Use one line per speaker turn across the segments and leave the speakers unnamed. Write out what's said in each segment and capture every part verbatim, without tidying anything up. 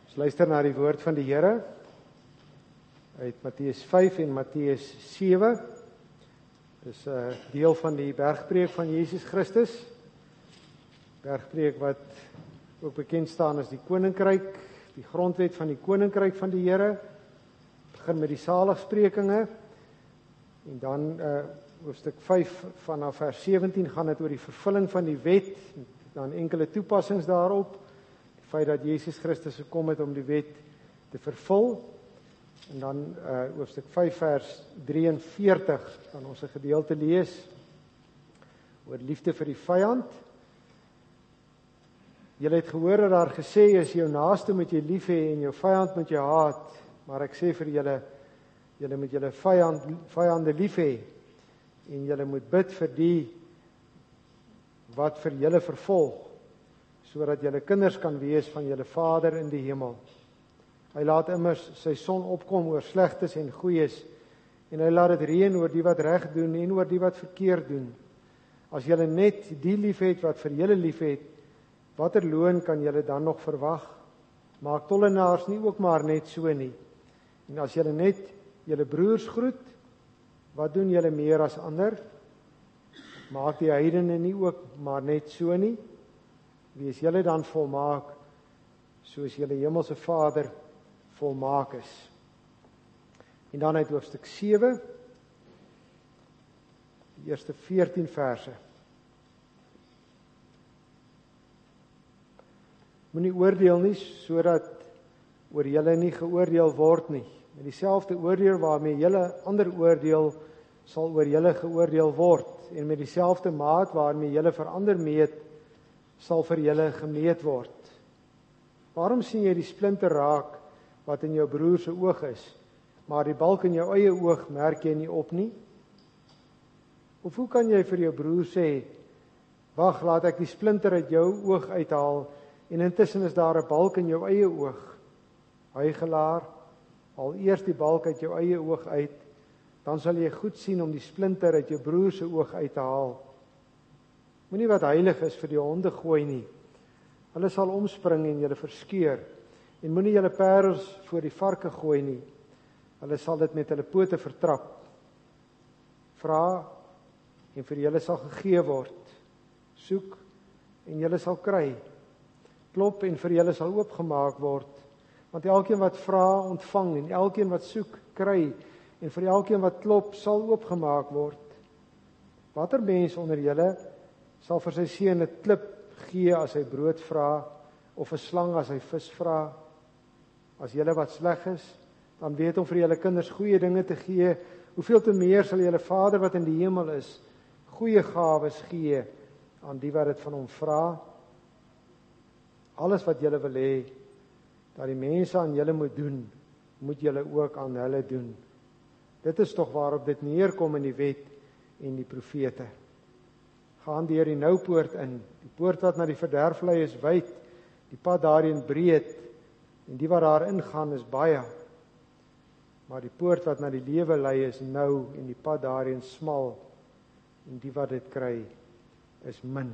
Ons luister na die woord van die Here uit Matteus vyf en Matteus sewe. Dis 'n deel van die bergpreek van Jesus Christus. Bergpreek wat ook bekend staan as die koninkryk, die grondwet van die koninkryk van die Here. Begin met die saligsprekinge en dan uh, hoofstuk vyf vanaf vers sewentien gaan dit oor die vervulling van die wet, dan enkele toepassings daarop. Die feit dat Jesus Christus gekom het om die wet te vervul. En dan uh, hoofstuk vyf vers drieënveertig gaan ons 'n gedeelte lees oor liefde vir die vyand. Julle het gehoor dat daar gesê is, jou naaste moet jy lief hê en jou vyand moet jy haat. Maar ek sê vir julle, julle moet julle vyand, vyande lief hê en julle moet bid vir die wat vir julle vervolg, sodat julle kinders kan wees van julle Vader in die hemel. Hy laat immers sy son opkom oor slegtes en goeies, en hy laat dit reën oor die wat reg doen en oor die wat verkeerd doen. As julle net die liefhet wat vir julle liefhet, watter loon kan julle dan nog verwag? Maak tollenaars nie ook maar net so nie. En as julle net julle broers groet, wat doen julle meer as ander? Maak die heidene nie ook maar net so nie? Wees julle dan volmaak, soos julle hemelse Vader volmaak is. En dan uit hoofstuk sewe, die eerste veertien verse. Moenie oordeel nie, sodat oor julle nie geoordeel word nie. Met dieselfde oordeel waarmee julle ander oordeel, sal oor julle geoordeel word. En met dieselfde maat waarmee julle vir ander meet, sal vir julle gemeet word. Waarom sien jy die splinter raak wat in jou broer se oog is, maar die balk in jou eie oog merk jy nie op nie? Of hoe kan jy vir jou broer sê, wag, laat ek die splinter uit jou oog uithaal, en intussen is daar 'n balk in jou eie oog? Huigelaar, haal eers die balk uit jou eie oog uit, dan sal jy goed sien om die splinter uit jou broer se oog uit te haal. Moenie wat heilig is vir die honde gooi nie. Hulle sal omspring en julle verskeur. En moenie julle parels voor die varke gooi nie. Hulle sal dit met hulle pote vertrap. Vra en vir julle sal gegee word. Soek en julle sal kry. Klop en vir julle sal oopgemaak word. Want elkeen wat vra, ontvang, en elkeen wat soek, kry. En vir elkeen wat klop, sal oopgemaak word. Watter mens onder julle sal vir sy seun 'n klip gee as hy brood vra, of 'n slang as hy vis vra? As julle wat sleg is, dan weet om vir julle kinders goeie dinge te gee, hoeveel te meer sal julle Vader wat in die hemel is, goeie gawes gee aan die wat dit van hom vra? Alles wat julle wil hê, dat die mense aan julle moet doen, moet julle ook aan hulle doen. Dit is tog waarop dit neerkom in die wet en die profete. Gaan deur die nou poort in, die poort wat na die verderf lei is wyd, die pad daarin breed, en die wat daarin gaan is baie. Maar die poort wat na die lewe lei is nou, en die pad daarin smal, en die wat dit kry is min.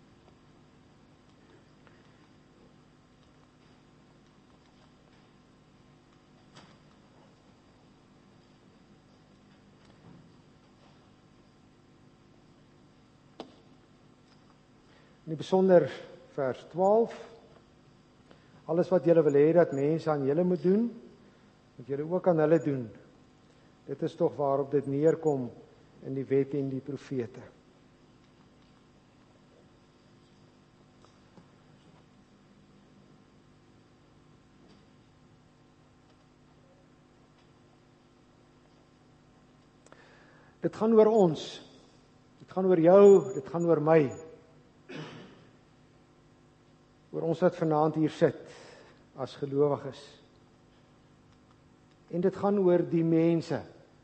In die besonder vers twaalf, alles wat julle wil hê dat mense aan julle moet doen, moet julle ook aan hulle doen. Dit is tog waarop dit neerkom in die wet en die profete. Dit gaan oor ons, dit gaan oor jou, dit gaan oor my. Oor ons wat vanaand hier sit as gelowiges. En dit gaan oor die mense.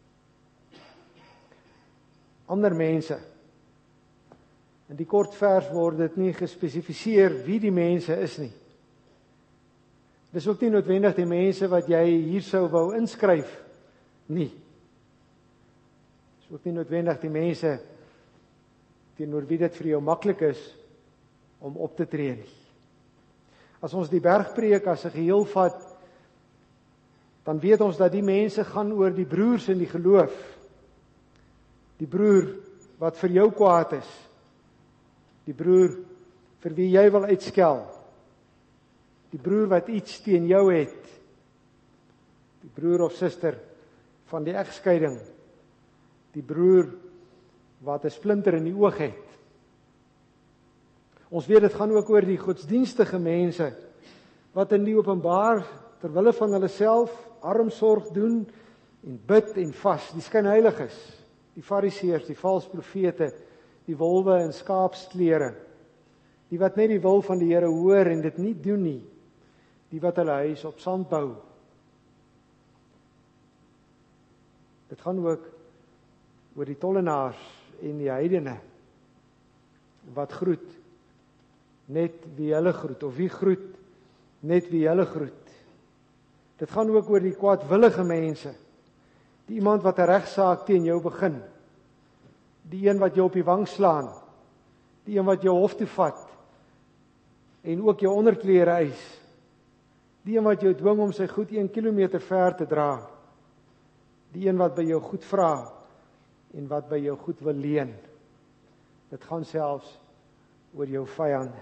Ander mense. In die kort vers word dit nie gespesifiseer wie die mense is nie. Dis ook nie noodwendig die mense wat jy hier sou wou inskryf nie. Dis ook nie noodwendig die mense teenoor wie dit vir jou maklik is om op te tree nie. As ons die bergpreek as 'n geheel vat, dan weet ons dat die mense gaan oor die broers in die geloof. Die broer wat vir jou kwaad is. Die broer vir wie jy wil uitskel. Die broer wat iets teen jou het. Die broer of suster van die egskeiding. Die broer wat 'n splinter in die oog het. Ons weet dit gaan ook oor die godsdienstige mense wat in die openbaar terwille van hulle self armsorg doen en bid en vas, die skynheiliges, die fariseërs, die valse profete, die wolwe in skaapsklere, die wat net die wil van die Here hoor en dit nie doen nie, die wat hulle huis op sand bou. Dit gaan ook oor die tollenaars en die heidene wat groet net wie hulle groet, of wie groet net wie hulle groet. Dit gaan ook oor die kwaadwillige mense, die iemand wat 'n regsaak teen jou begin, die een wat jou op die wang slaan, die een wat jou hof toe vat, en ook jou onderklere eis, die een wat jou dwing om sy goed een kilometer ver te dra, die een wat by jou goed vra, en wat by jou goed wil leen. Dit gaan selfs oor jou vyande.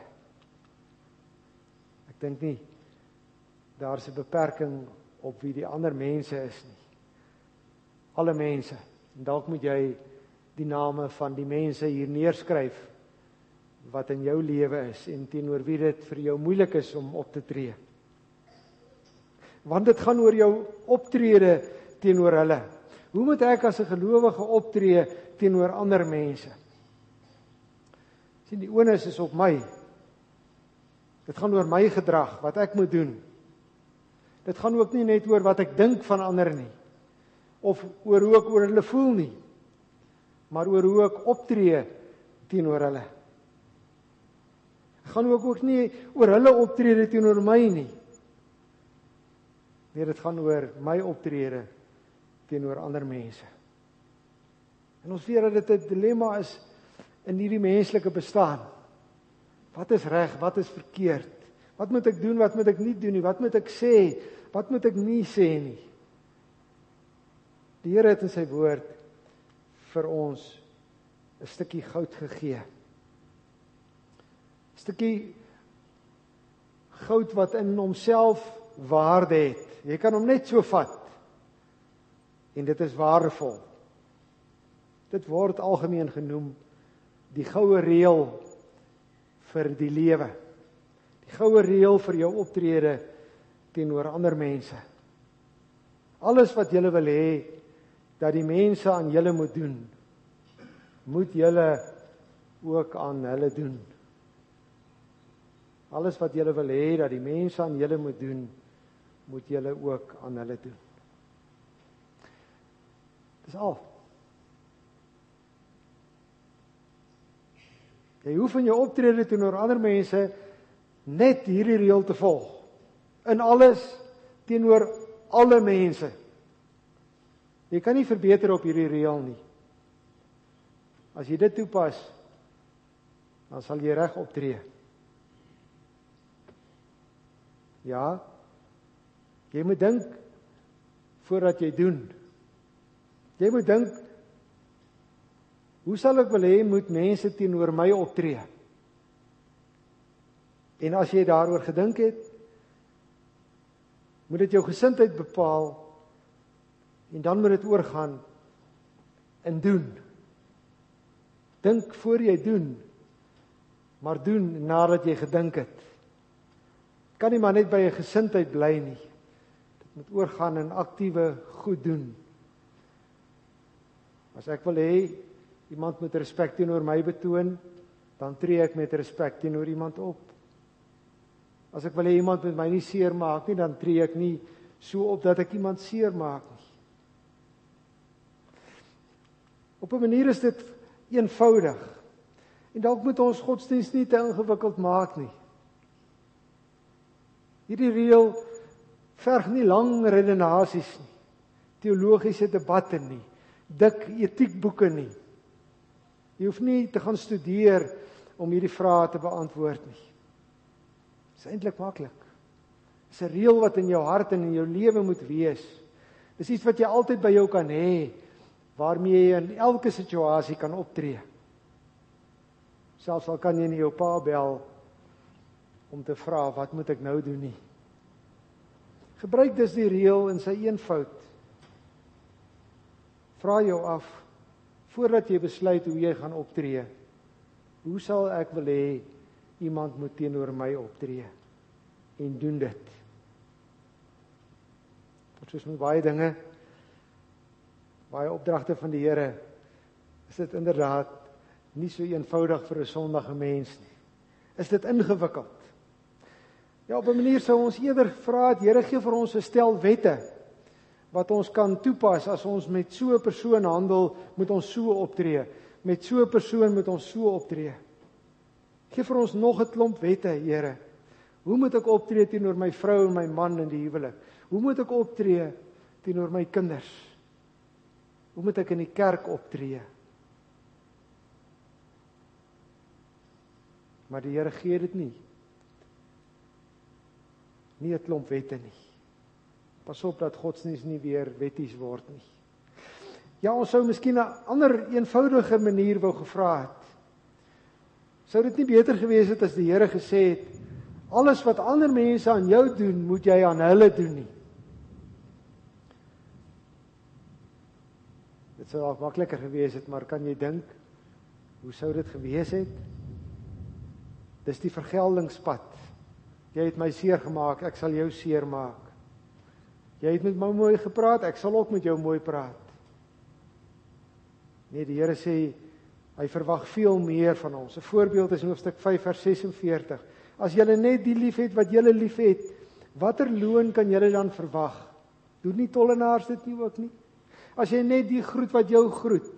Ek dink nie, daar is 'n beperking op wie die ander mense is nie. Alle mense, en dalk moet jy die name van die mense hier neerskryf, wat in jou lewe is, en teenoor wie dit vir jou moeilik is om op te tree. Want dit gaan oor jou optrede teenoor hulle. Hoe moet ek as 'n gelowige optree teenoor ander mense? Sien, die onus is op my. Dit gaan oor my gedrag, wat ek moet doen. Dit gaan ook nie net oor wat ek dink van ander nie, of oor hoe ek oor hulle voel nie, maar oor hoe ek optree teenoor hulle. Dit gaan ook, ook nie oor hulle optrede teenoor my nie. Nee, dit gaan oor my optrede teenoor ander mense. En ons weet dat dit 'n dilemma is in hierdie menslike bestaan. Wat is reg, wat is verkeerd? Wat moet ek doen, wat moet ek nie doen nie? Wat moet ek sê, wat moet ek nie sê nie? Die Here het in sy woord vir ons 'n stukkie goud gegee. 'n Stukkie goud wat in homself waarde het. Jy kan hom net so vat. En dit is waardevol. Dit word algemeen genoem die goue reël vir die lewe. Die goue reël vir jou optrede teenoor ander mense. Alles wat julle wil hê dat die mense aan julle moet doen, moet julle ook aan hulle doen. Alles wat julle wil hê dat die mense aan julle moet doen, moet julle ook aan hulle doen. Dis al. Jy hoef in jou optrede teenoor ander mense net hierdie reël te volg. In alles, teenoor alle mense. Jy kan nie verbeter op hierdie reël nie. As jy dit toepas, dan sal jy reg optree. Ja, jy moet dink voordat jy doen. Jy moet dink, hoe sal ek wil hê moet mense teenoor my optree? En as jy daaroor gedink het, moet dit jou gesindheid bepaal, en dan moet dit oorgaan in doen. Dink voor jy doen, maar doen nadat jy gedink het. Kan nie maar net by 'n gesindheid bly nie. Dit moet oorgaan in aktiewe goed doen. As ek wil hê iemand moet respek teenoor my betoon, dan tree ek met respek teenoor iemand op. As ek wil hê iemand moet my nie seer maak nie, dan tree ek nie so op dat ek iemand seer maak nie. Op 'n manier is dit eenvoudig. En dalk moet ons godsdienst nie te ingewikkeld maak nie. Hierdie reël verg nie lang redenasies nie, teologiese debatte nie, dik etiekboeke nie. Jy hoef nie te gaan studeer om hierdie vrae te beantwoord nie. Dis eintlik maklik. Dis 'n reël wat in jou hart en in jou lewe moet wees. Dis iets wat jy altyd by jou kan hê, waarmee jy in elke situasie kan optree. Selfs al kan jy nie jou pa bel om te vra, wat moet ek nou doen nie. Gebruik dus die reël in sy eenvoud. Vra jou af, voordat jy besluit hoe jy gaan optree, hoe sal ek wil hê iemand moet teenoor my optree? En doen dit. Soos met baie dinge, baie opdragte van die Here, is dit inderdaad nie so eenvoudig vir 'n sondige mens nie. Is dit ingewikkeld? Ja, op 'n manier sou ons eerder vra, die Here gee vir ons 'n stel wette, wat ons kan toepas as ons met so 'n persoon handel, moet ons so optree. Met so 'n persoon moet ons so optree. Gee vir ons nog 'n klomp wette, Here. Hoe moet ek optree teenoor my vrou en my man in die huwelik? Hoe moet ek optree teenoor my kinders? Hoe moet ek in die kerk optree? Maar die Here gee dit nie. Nie 'n klomp wette nie. Pas op dat godsdienst nie weer wetties word nie. Ja, ons sou miskien 'n ander eenvoudige manier wou gevra het. Sou dit nie beter gewees het as die Here gesê het, alles wat ander mense aan jou doen, moet jy aan hulle doen nie. Dit sou dalk makliker gewees het, maar kan jy dink, hoe sou dit gewees het? Dis die vergeldingspad. Jy het my seer gemaak, ek sal jou seer maak. Jy het met my mooi gepraat, ek sal ook met jou mooi praat. Nee, die Here sê, hy verwag veel meer van ons. 'n Voorbeeld is in hoofstuk vyf vers ses en veertig. As julle net die lief het wat julle lief het, watter loon kan julle dan verwag? Doen nie tollenaars dit nie ook nie? As jy net die groet wat jou groet,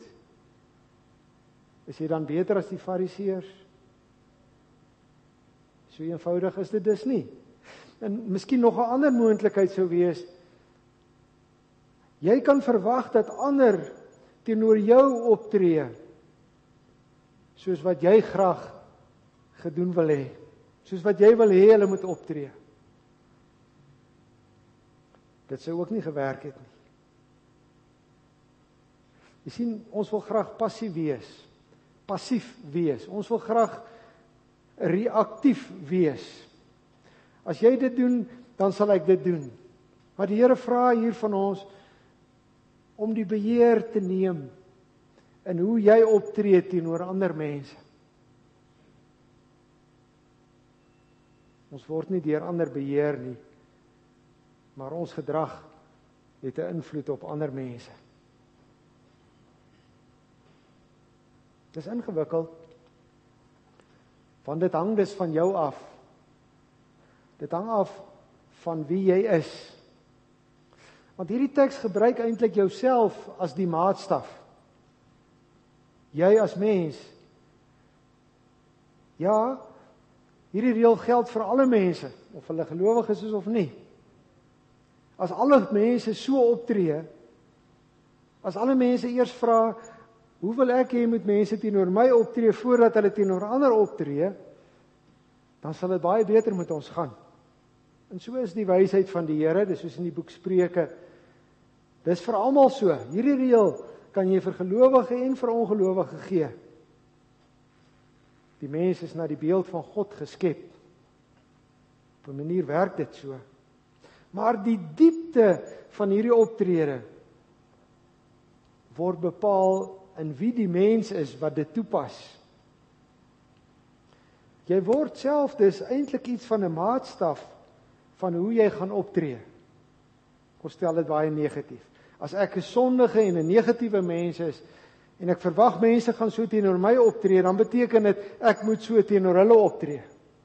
is jy dan beter as die fariseërs? So eenvoudig is dit dus nie. En miskien nog 'n ander moontlikheid sou wees, jy kan verwag dat ander teenoor jou optree, soos wat jy graag gedoen wil hê, soos wat jy wil hê hulle moet optree. Dit sou ook nie gewerk het nie. Jy sien, ons wil graag passief wees, passief wees. Ons wil graag reaktief wees. As jy dit doen, dan sal ek dit doen. Maar die Here vra hier van ons om die beheer te neem in hoe jy optree teenoor ander mense. Ons word nie deur ander beheer nie, maar ons gedrag het 'n invloed op ander mense. Dis ingewikkeld, want dit hang dus van jou af. Dit hang af van wie jy is. Want hierdie teks gebruik eintlik jouself as die maatstaf. Jy as mens. Ja, hierdie reël geld vir alle mense, of hulle gelowiges is of nie. As alle mense so optree, as alle mense eers vra, hoe wil ek hê moet mense teenoor my optree voordat hulle teenoor ander optree, dan sal dit baie beter met ons gaan. En so is die wysheid van die Here, dis soos in die boek Spreuke. Dis vir almal so. Hierdie reël kan jy vir gelowige en vir ongelowige gee. Die mens is na die beeld van God geskep. Op 'n manier werk dit so. Maar die diepte van hierdie optrede word bepaal in wie die mens is wat dit toepas. Jy word self dus eintlik iets van 'n maatstaf van hoe jy gaan optree. Ons stel dit baie negatief. As ek 'n sondige en 'n negatiewe mens is, en ek verwag mense gaan so teenoor my optree, dan beteken dit, ek moet so teenoor hulle optree.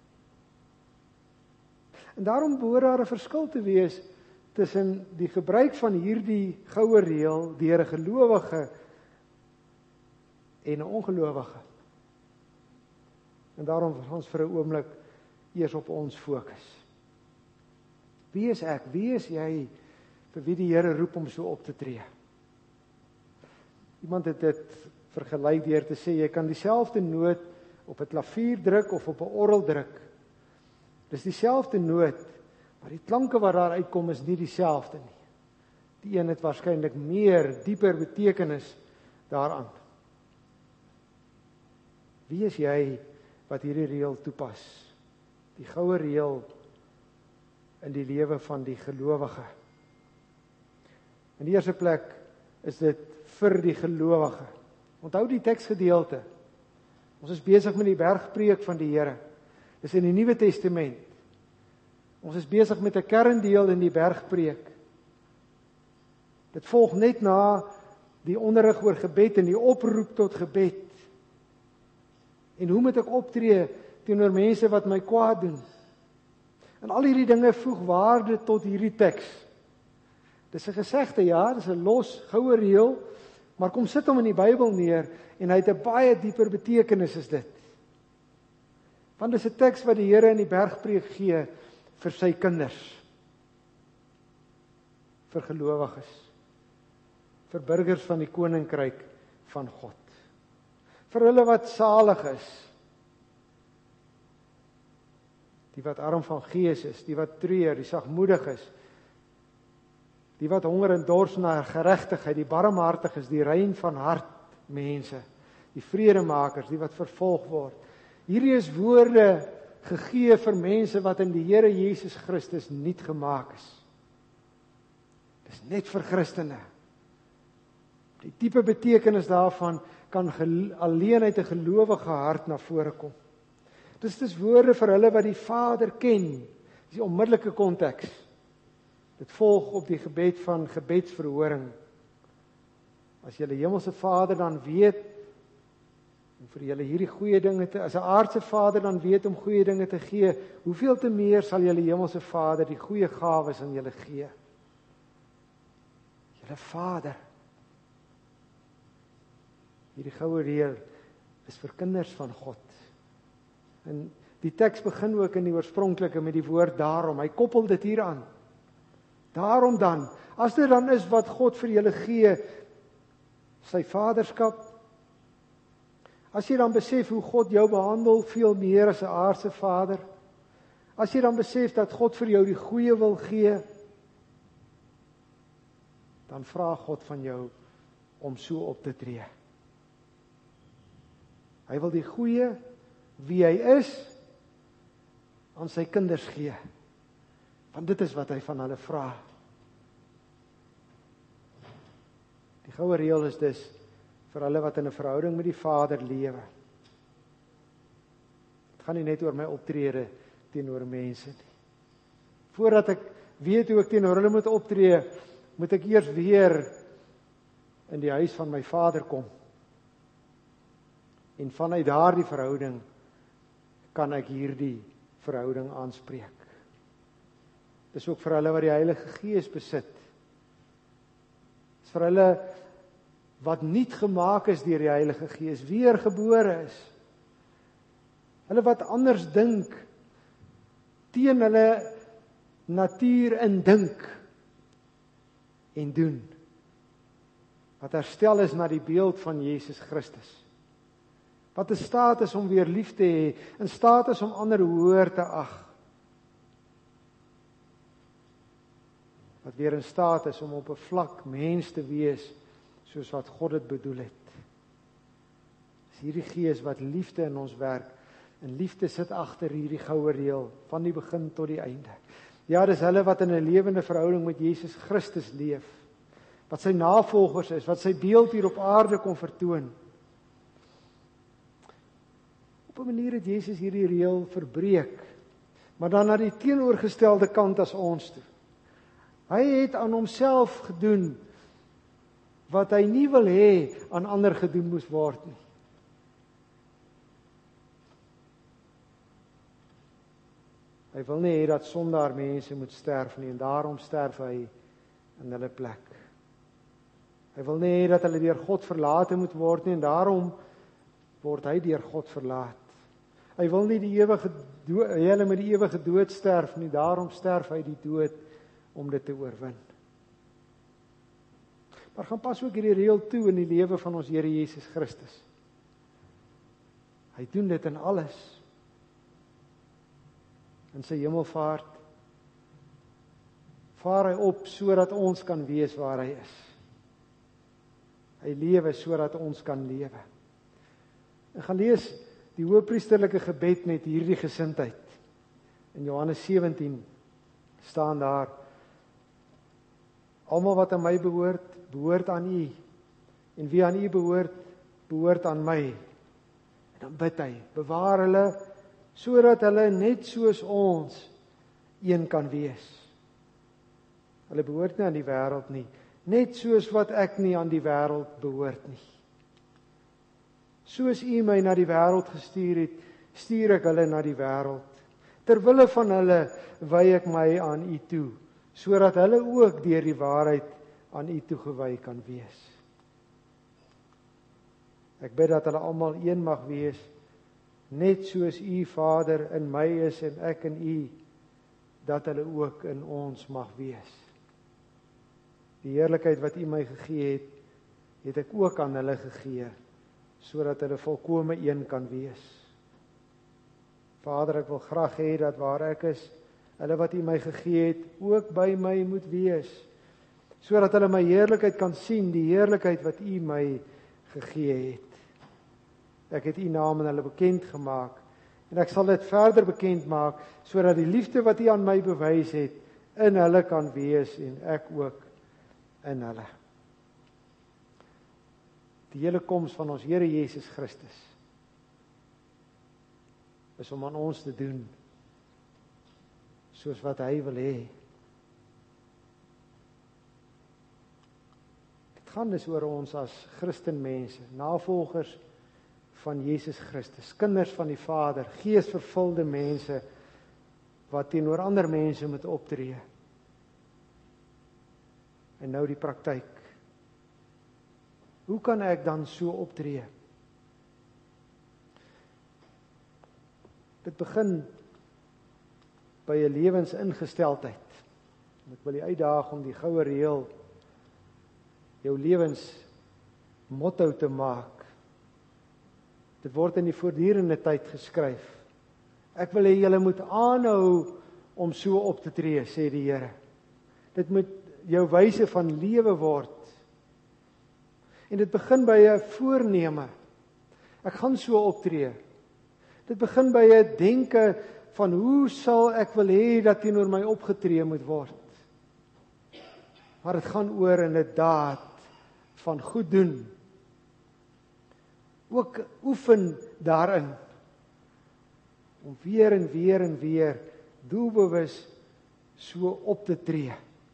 En daarom behoort daar 'n verskil te wees, tussen die gebruik van hierdie goue reël, deur 'n gelowige, en 'n ongelowige. En daarom wil ons vir 'n oomblik eers op ons fokus. Wie is ek? Wie is jy vir wie die Here roep om so op te tree? Iemand het dit vergelyk deur te sê, jy kan dieselfde noot op 'n klavier druk of op 'n orgel druk. Dis dieselfde noot, maar die klanke wat daar uitkom is nie dieselfde nie. Die een het waarskynlik meer, dieper betekenis daaraan. Wie is jy wat hierdie reël toepas? Die goue reël in die lewe van die gelowige. In die eerste plek is dit vir die gelowige. Onthou die teksgedeelte. Ons is besig met die bergpreek van die Here. Dis in die Nuwe Testament. Ons is besig met 'n kerndeel in die bergpreek. Dit volg net na die onderrig oor gebed en die oproep tot gebed. En hoe moet ek optree teenoor mense wat my kwaad doen? En al hierdie dinge voeg waarde tot hierdie teks. Dis 'n gesegde, ja, dis 'n los, goue reël, maar kom sit hom in die Bybel neer en hy het 'n baie dieper betekenis as dit. Want dis 'n teks wat die Here in die bergpreek gee vir sy kinders, vir gelowiges, vir burgers van die koninkryk van God, vir hulle wat salig is, die wat arm van gees is, die wat treur, die sagmoedig is, die wat honger en dors na geregtigheid, die barmhartiges, die rein van hart mense, die vredemakers, die wat vervolg word. Hierdie is woorde gegee vir mense wat in die Here Jesus Christus nuut gemaak is. Dis net vir Christene. Die diepe betekenis daarvan kan alleen uit 'n gelowige hart na vore kom. Dis dis woorde vir hulle wat die Vader ken. Dis die onmiddellike konteks. Dit volg op die gebed van gebedsverhoring. As julle hemelse Vader dan weet om vir julle hierdie goeie dinge te, as 'n aardse Vader dan weet om goeie dinge te gee, hoeveel te meer sal julle hemelse Vader die goeie gawes aan julle gee. Julle Vader. Hierdie goue reël is vir kinders van God. En die teks begin ook in die oorspronklike met die woord daarom. Hy koppel dit hier aan. Daarom dan, as dit dan is wat God vir julle gee, sy vaderskap, as jy dan besef hoe God jou behandel, veel meer as 'n aardse vader, as jy dan besef dat God vir jou die goeie wil gee, dan vra God van jou om so op te tree. Hy wil die goeie, wie hy is, aan sy kinders gee. Want dit is wat hy van hulle vra. Die goue reël is dus vir hulle wat in 'n verhouding met die Vader lewe. Dit gaan nie net oor my optrede teenoor mense nie. Voordat ek weet hoe ek teenoor hulle moet optree, moet ek eers weer in die huis van my Vader kom. En vanuit daardie verhouding kan ek hierdie verhouding aanspreek. Dis ook vir hulle wat die Heilige Gees besit. Dis vir hulle wat nuut gemaak is deur die Heilige Gees, weergebore is. Hulle wat anders dink, teen hulle natuur indink en doen. Wat herstel is na die beeld van Jesus Christus. Wat in staat is om weer lief te hê, in staat is om ander hoër te ag. Wat weer in staat is om op 'n vlak mens te wees, soos wat God dit bedoel het. Dis hierdie Gees wat liefde in ons werk, en liefde sit agter hierdie goue reël, van die begin tot die einde. Ja, dis hulle wat in 'n lewende verhouding met Jesus Christus leef, wat sy navolgers is, wat sy beeld hier op aarde kom vertoon. Op 'n manier het Jesus hierdie reël verbreek, maar dan na die teenoorgestelde kant as ons toe. Hy het aan homself gedoen wat hy nie wil hê aan ander gedoen moes word nie. Hy wil nie hê dat sondaar mense moet sterf nie, en daarom sterf hy in hulle plek. Hy wil nie hê dat hulle deur God verlate moet word nie, en daarom word hy deur God verlaat. Hy wil nie die ewige dood, hulle met die ewige dood sterf nie, daarom sterf hy die dood om dit te oorwin. Maar gaan pas ook hierdie reël toe in die lewe van ons Here Jesus Christus. Hy doen dit in alles. in sy hemelvaart, vaar hy op sodat ons kan wees waar hy is. Hy lewe sodat ons kan lewe. Ek gaan lees die hoëpriesterlike gebed met hierdie gesindheid. In Johannes sewentien staan daar: almal wat aan my behoort, behoort aan U. En wie aan U behoort, behoort aan my. En dan bid hy, bewaar hulle, sodat hulle net soos ons een kan wees. Hulle behoort nie aan die wêreld nie, net soos wat ek nie aan die wêreld behoort nie. Soos U my na die wêreld gestuur het, stuur ek hulle na die wêreld. Terwille van hulle wy ek my aan U toe, sodat hulle ook deur die waarheid aan U toegewy kan wees. Ek bid dat hulle almal een mag wees, net soos U Vader in my is en ek in U, dat hulle ook in ons mag wees. Die heerlikheid wat U my gegee het, het ek ook aan hulle gegee, sodat hulle volkome een kan wees. Vader, ek wil graag hê dat waar ek is, hulle wat U my gegee het, ook by my moet wees, sodat hulle my heerlikheid kan sien, die heerlikheid wat U my gegee het. Ek het U naam aan hulle bekend gemaak, en ek sal dit verder bekend maak, sodat die liefde wat U aan my bewys het, in hulle kan wees, en ek ook in hulle. Die hele koms van ons Here Jesus Christus is om aan ons te doen soos wat hy wil hê. Dit gaan dus oor ons as Christenmense, navolgers van Jesus Christus, kinders van die Vader, geesvervulde mense wat teenoor ander mense moet optree. En nou die praktyk. Hoe kan ek dan so optree? Dit begin by 'n lewensingesteldheid. Ek wil jy uitdaag om die goue reël jou lewensmotto te maak. Dit word in die voortdurende tyd geskryf. Ek wil hê julle moet aanhou om so op te tree, sê die Here. Dit moet jou wyse van lewe word. En dit begin by 'n voorneme. Ek gaan so optree. Dit begin by 'n denke van hoe sal ek wil hê dat teenoor my opgetree moet word. Maar dit gaan oor 'n daad van goed doen. Ook oefen daarin. Om weer en weer en weer doelbewus so op te tree.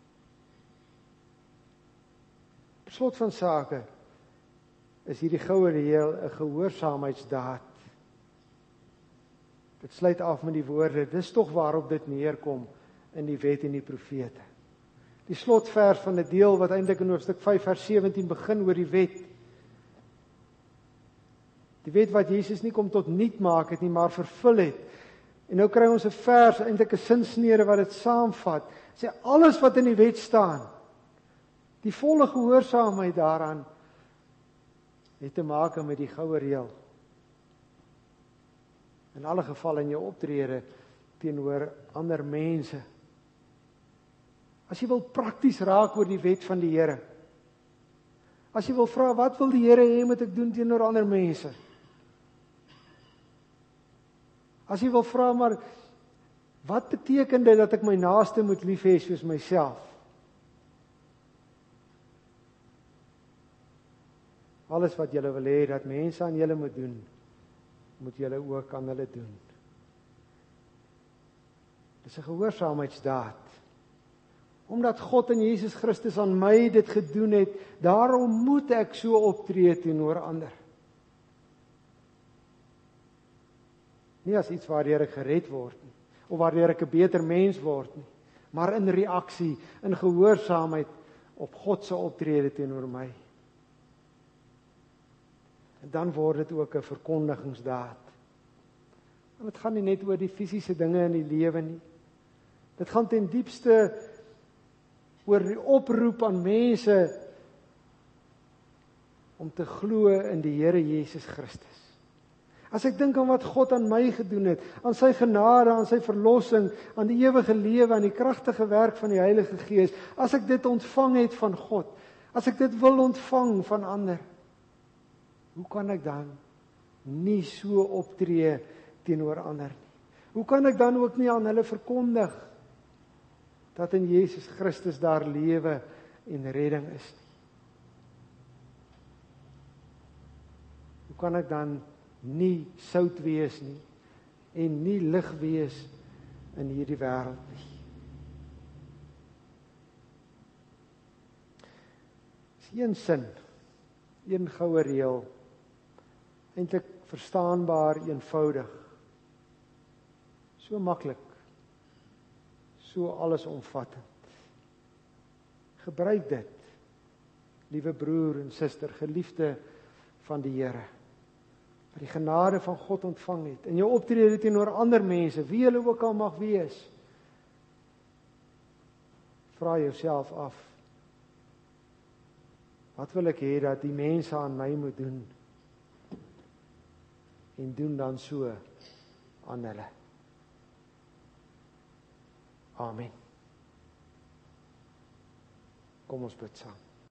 Per slot van sake is hierdie goue reël 'n gehoorsaamheidsdaad. Dit sluit af met die woorde: dis tog waarop dit neerkom in die wet en die profete. Die slotvers van 'n deel wat eintlik in hoofstuk vyf vers sewentien begin oor die wet. Die wet wat Jesus nie kom tot niet maak het nie, maar vervul het. En nou kry ons 'n vers, eintlik 'n sinsnede wat dit saamvat. Sê alles wat in die wet staan, die volle gehoorsaamheid daaraan, het te maak met die goue reël. In alle gevalle in jou optrede teenoor ander mense. As jy wil prakties raak oor die wet van die Here. As jy wil vra, wat wil die Here hê moet ek doen teenoor ander mense? As jy wil vra, maar wat beteken dit dat ek my naaste moet lief hê soos myself? Alles wat julle wil hê dat mense aan julle moet doen, moet julle ook aan hulle doen. Dis 'n gehoorsaamheidsdaad. Omdat God en Jesus Christus aan my dit gedoen het, daarom moet ek so optree teenoor ander. Nie as iets waardeur ek gered word nie, of waardeur ek 'n beter mens word nie, maar in reaksie, in gehoorsaamheid op God se optrede teenoor my. En dan word dit ook 'n verkondigingsdaad. En dit gaan nie net oor die fisiese dinge in die lewe nie. Dit gaan ten diepste oor die oproep aan mense om te glo in die Here Jesus Christus. As ek dink aan wat God aan my gedoen het, aan sy genade, aan sy verlossing, aan die ewige lewe, aan die kragtige werk van die Heilige Gees, as ek dit ontvang het van God, as ek dit wil ontvang van ander, hoe kan ek dan nie so optree teenoor ander nie? Hoe kan ek dan ook nie aan hulle verkondig dat in Jesus Christus daar lewe en redding is nie? Hoe kan ek dan nie sout wees nie en nie lig wees in hierdie wêreld nie? Dis een sin, een goue reël, eintlik verstaanbaar, eenvoudig, so maklik, so allesomvattend. Gebruik dit, liewe broer en suster, geliefde van die Here, wat die genade van God ontvang het, in jou optrede teenoor ander mense, wie hulle ook al mag wees. Vra jouself af, wat wil ek hê dat die mense aan my moet doen? En doen dan so aan hulle. Amen. Kom ons bid saam.